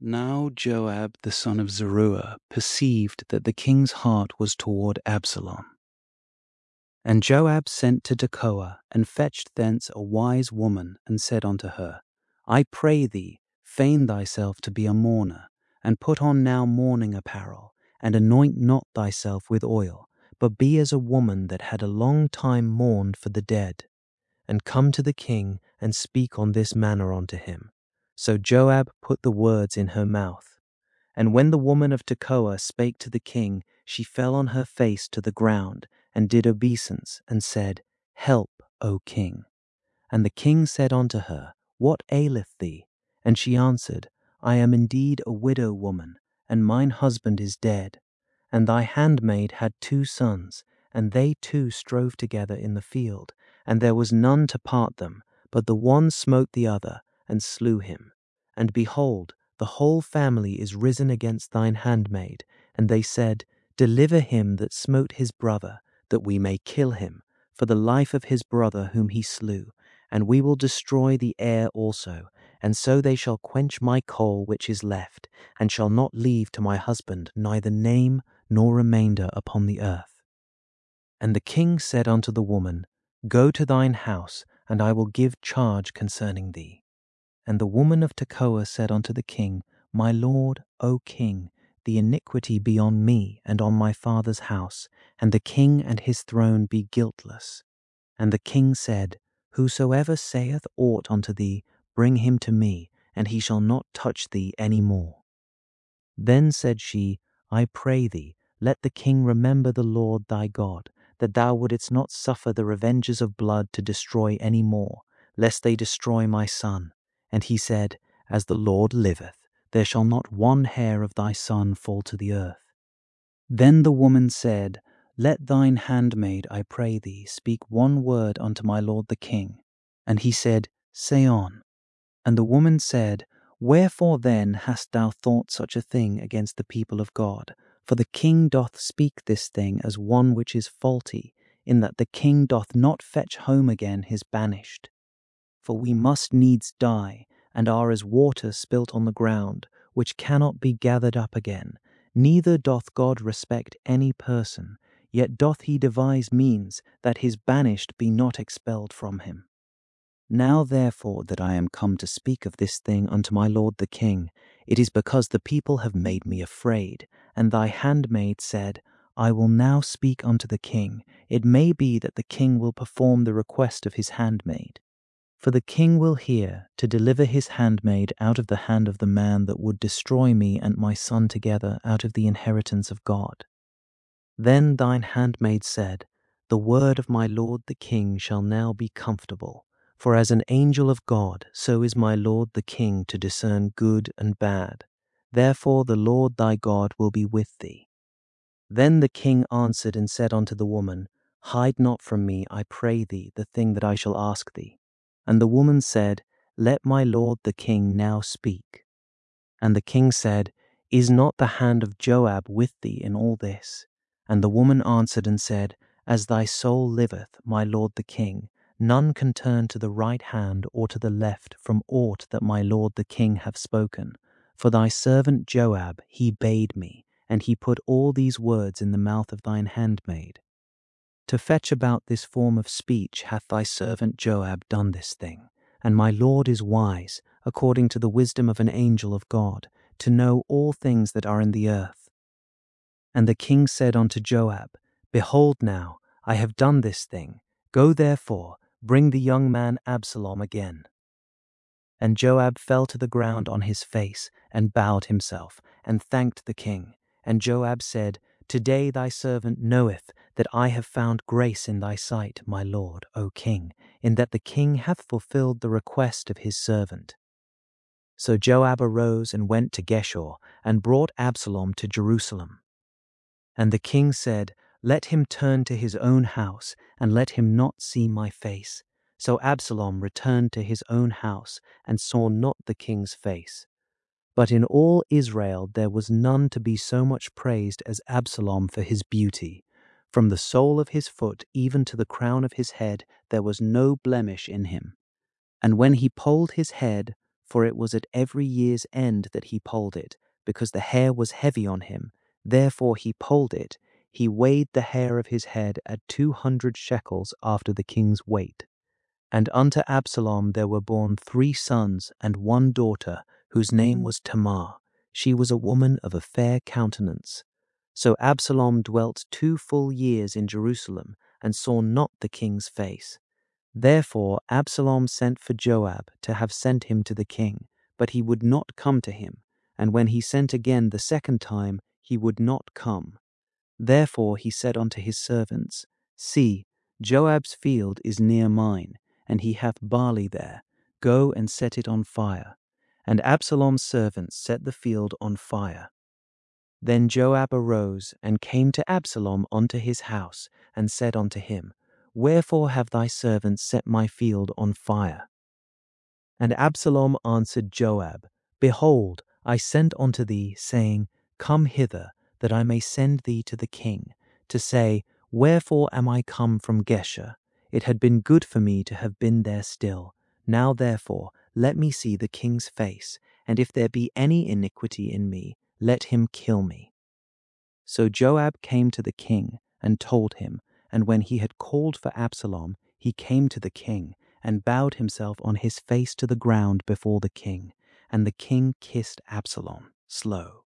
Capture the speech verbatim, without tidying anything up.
Now Joab the son of Zeruiah perceived that the king's heart was toward Absalom. And Joab sent to Tekoa, and fetched thence a wise woman, and said unto her, I pray thee, feign thyself to be a mourner, and put on now mourning apparel, and anoint not thyself with oil, but be as a woman that had a long time mourned for the dead, and come to the king, and speak on this manner unto him. So Joab put the words in her mouth. And when the woman of Tekoa spake to the king, she fell on her face to the ground, and did obeisance, and said, Help, O king. And the king said unto her, What aileth thee? And she answered, I am indeed a widow woman, and mine husband is dead. And thy handmaid had two sons, and they two strove together in the field, and there was none to part them, but the one smote the other, and slew him. And behold, the whole family is risen against thine handmaid, and they said, Deliver him that smote his brother, that we may kill him, for the life of his brother whom he slew, and we will destroy the heir also, and so they shall quench my coal which is left, and shall not leave to my husband neither name nor remainder upon the earth. And the king said unto the woman, Go to thine house, and I will give charge concerning thee. And the woman of Tekoa said unto the king, My lord, O king, the iniquity be on me and on my father's house, and the king and his throne be guiltless. And the king said, Whosoever saith aught unto thee, bring him to me, and he shall not touch thee any more. Then said she, I pray thee, let the king remember the Lord thy God, that thou wouldest not suffer the revengers of blood to destroy any more, lest they destroy my son. And he said, As the Lord liveth, there shall not one hair of thy son fall to the earth. Then the woman said, Let thine handmaid, I pray thee, speak one word unto my lord the king. And he said, Say on. And the woman said, Wherefore then hast thou thought such a thing against the people of God? For the king doth speak this thing as one which is faulty, in that the king doth not fetch home again his banished. For we must needs die, and are as water spilt on the ground, which cannot be gathered up again. Neither doth God respect any person, yet doth he devise means that his banished be not expelled from him. Now therefore that I am come to speak of this thing unto my lord the king, it is because the people have made me afraid, and thy handmaid said, I will now speak unto the king. It may be that the king will perform the request of his handmaid. For the king will hear to deliver his handmaid out of the hand of the man that would destroy me and my son together out of the inheritance of God. Then thine handmaid said, The word of my lord the king shall now be comfortable, for as an angel of God so is my lord the king to discern good and bad. Therefore the Lord thy God will be with thee. Then the king answered and said unto the woman, Hide not from me, I pray thee, the thing that I shall ask thee. And the woman said, Let my lord the king now speak. And the king said, Is not the hand of Joab with thee in all this? And the woman answered and said, As thy soul liveth, my lord the king, none can turn to the right hand or to the left from aught that my lord the king hath spoken. For thy servant Joab he bade me, and he put all these words in the mouth of thine handmaid. To fetch about this form of speech hath thy servant Joab done this thing, and my lord is wise, according to the wisdom of an angel of God, to know all things that are in the earth. And the king said unto Joab, Behold now, I have done this thing. Go therefore, bring the young man Absalom again. And Joab fell to the ground on his face, and bowed himself, and thanked the king. And Joab said, Today thy servant knoweth that I have found grace in thy sight, my lord, O king, in that the king hath fulfilled the request of his servant. So Joab arose and went to Geshur, and brought Absalom to Jerusalem. And the king said, Let him turn to his own house, and let him not see my face. So Absalom returned to his own house, and saw not the king's face. But in all Israel there was none to be so much praised as Absalom for his beauty. From the sole of his foot even to the crown of his head there was no blemish in him. And when he polled his head, for it was at every year's end that he polled it, because the hair was heavy on him. Therefore he polled it. He weighed the hair of his head at two hundred shekels after the king's weight. And unto Absalom there were born three sons and one daughter, whose name was Tamar. She was a woman of a fair countenance. So Absalom dwelt two full years in Jerusalem, and saw not the king's face. Therefore Absalom sent for Joab to have sent him to the king, but he would not come to him, and when he sent again the second time, he would not come. Therefore he said unto his servants, See, Joab's field is near mine, and he hath barley there. Go and set it on fire. And Absalom's servants set the field on fire. Then Joab arose and came to Absalom unto his house, and said unto him, Wherefore have thy servants set my field on fire? And Absalom answered Joab, Behold, I sent unto thee, saying, Come hither, that I may send thee to the king, to say, Wherefore am I come from Geshur? It had been good for me to have been there still. Now therefore let me see the king's face, and if there be any iniquity in me, let him kill me. So Joab came to the king, and told him, and when he had called for Absalom, he came to the king, and bowed himself on his face to the ground before the king, and the king kissed Absalom slow.